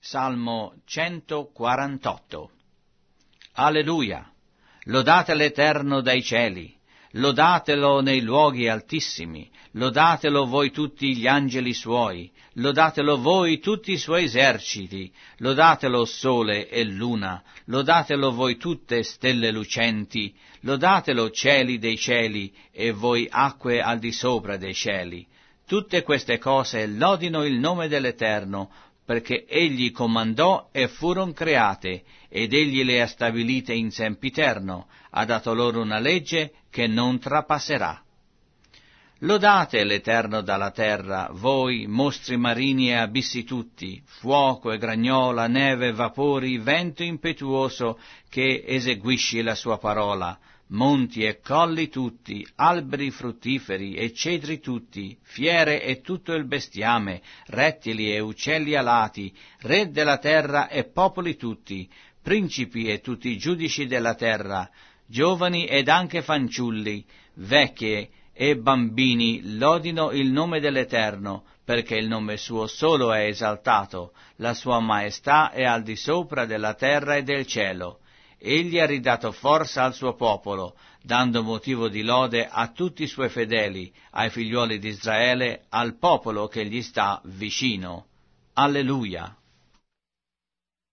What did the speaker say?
Salmo 148. Alleluia! Lodate l'Eterno dai cieli, lodatelo nei luoghi altissimi, lodatelo voi tutti gli angeli suoi, lodatelo voi tutti i suoi eserciti, lodatelo sole e luna, lodatelo voi tutte stelle lucenti, lodatelo cieli dei cieli e voi acque al di sopra dei cieli. Tutte queste cose lodino il nome dell'Eterno, perché egli comandò e furon create, ed egli le ha stabilite in sempiterno, ha dato loro una legge che non trapasserà. Lodate l'Eterno dalla terra, voi, mostri marini e abissi tutti, fuoco e gragnola, neve, vapori, vento impetuoso che eseguisci la sua parola, monti e colli tutti, alberi fruttiferi e cedri tutti, fiere e tutto il bestiame, rettili e uccelli alati, re della terra e popoli tutti, principi e tutti i giudici della terra, giovani ed anche fanciulli, vecchie e bambini lodino il nome dell'Eterno, perché il nome suo solo è esaltato, la sua maestà è al di sopra della terra e del cielo. Egli ha ridato forza al suo popolo, dando motivo di lode a tutti i suoi fedeli, ai figliuoli di Israele, al popolo che gli sta vicino. Alleluia!